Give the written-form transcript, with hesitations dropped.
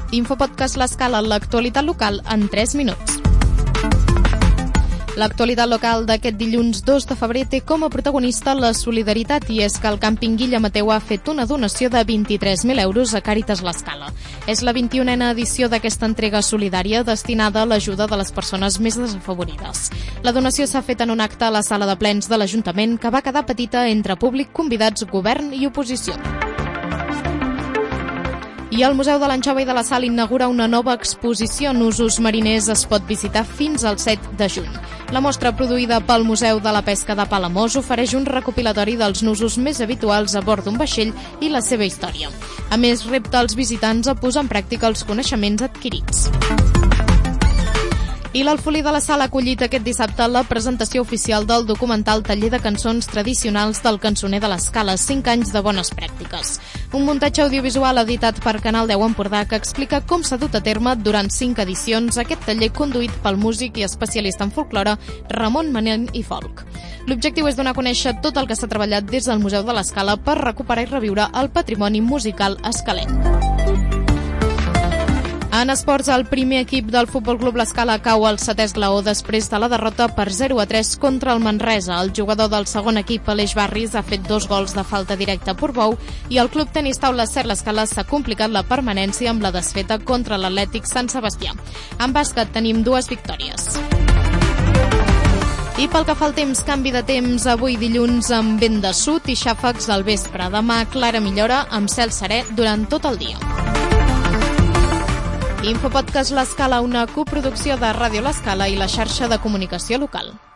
Infopodcast L'Escala, l'actualitat local en 3 minuts. L'actualitat local d'aquest dilluns 2 de febrer té com a protagonista la solidaritat, i és que el càmping Guilla Mateu ha fet una donació de 23.000 euros a Càritas L'Escala. És la 21a edició d'aquesta entrega solidària destinada a l'ajuda de les persones més desafavorides. La donació s'ha fet en un acte a la sala de plens de l'Ajuntament que va quedar petita entre públic, convidats, govern i oposició. I el Museu de l'Anxova i de la Sal inaugura una nova exposició en usos mariners. Es pot visitar fins al 7 de juny. La mostra, produïda pel Museu de la Pesca de Palamós, ofereix un recopilatori dels nusos més habituals a bord d'un vaixell i la seva història. A més, repta els visitants a posar en pràctica els coneixements adquirits. I l'Alfolí de la Sal ha acollit aquest dissabte la presentació oficial del documental Taller de cançons tradicionals del cançoner de l'Escala, 5 anys de bones pràctiques. Un muntatge audiovisual editat per Canal 10 Empordà que explica com s'ha dut a terme durant 5 edicions aquest taller conduït pel músic i especialista en folklore Ramon Manent i Folk. L'objectiu és donar a conèixer tot el que s'ha treballat des del Museu de l'Escala per recuperar i reviure el patrimoni musical escalenc. En esports, el primer equip del Futbol Club L'Escala cau al 7è esglaó després de la derrota per 0-3 contra el Manresa. El jugador del segon equip, Aleix Barris, ha fet 2 gols de falta directa a Portbou i el club tenis taula Ser l'Escala s'ha complicat la permanència amb la desfeta contra l'Atlètic Sant Sebastià. En bàsquet tenim 2 victòries. I pel que fa al temps, canvi de temps avui dilluns amb vent de sud i xàfecs al vespre. Demà clara millora amb cel serè durant tot el dia. Infopodcast L'Escala, una coproducció de Ràdio L'Escala i la xarxa de comunicació local.